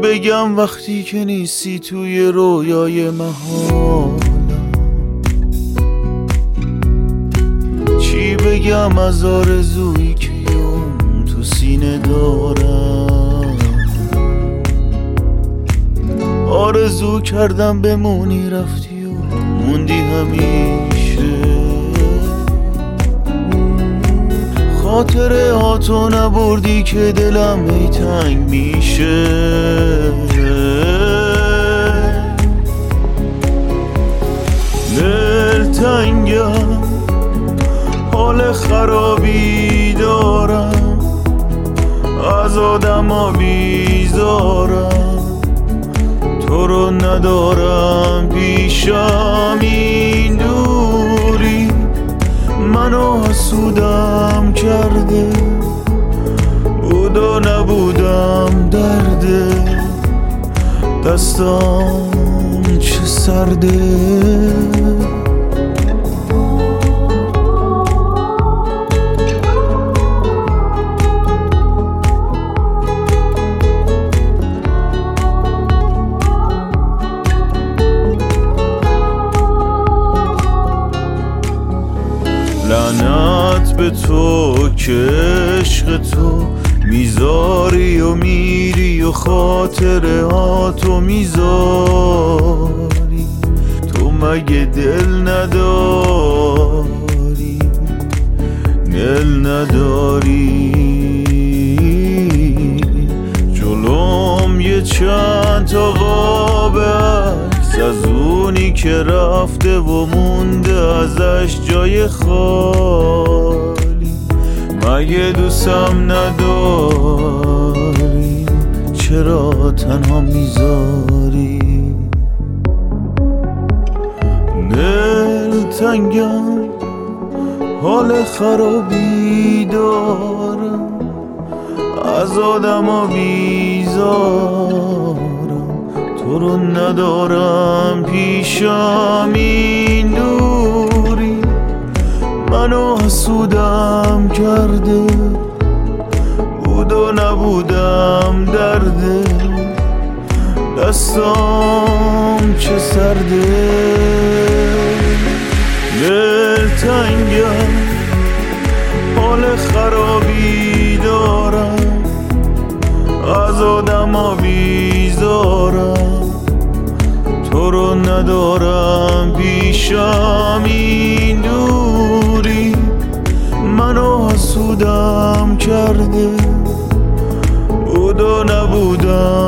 بگم وقتی که نیستی توی رویای محالم؟ چی بگم از آرزویی که یوم تو سینه دارم؟ آرزو کردم بمونی رفتی و موندی همیشه، خاطره هاتو نبردی که دلم ای تنگ میشه. دلتنگم، حال خرابی دارم، از آدما بیزارم، تو رو ندارم پیشم. این دوری منو حسودم کرده، بود و نبودم درده، دستام چه سرده. لعنت به تو که عشق تو میذاری و میری و خاطره هاتو میذاری. تو مگه دل نداری؟ دل نداری؟ جلوم یه چند تا قاب عکس از اونی که رفته و مونده ازش جای خالی. مگه دوستم نداری؟ چرا تنها میذاری؟ دلتنگم، حال خرابی دارم، از آدما بیزارم، تو رو ندارم پیشم. این دوری منو حسودم کرده، بود و نبودم درده، دستام چه سرده. دلتنگم، حال خرابی دارم، از آدما بیزارم، تو رو ندارم پیشم. این دوری منو حسودم کرده، بود و نبودم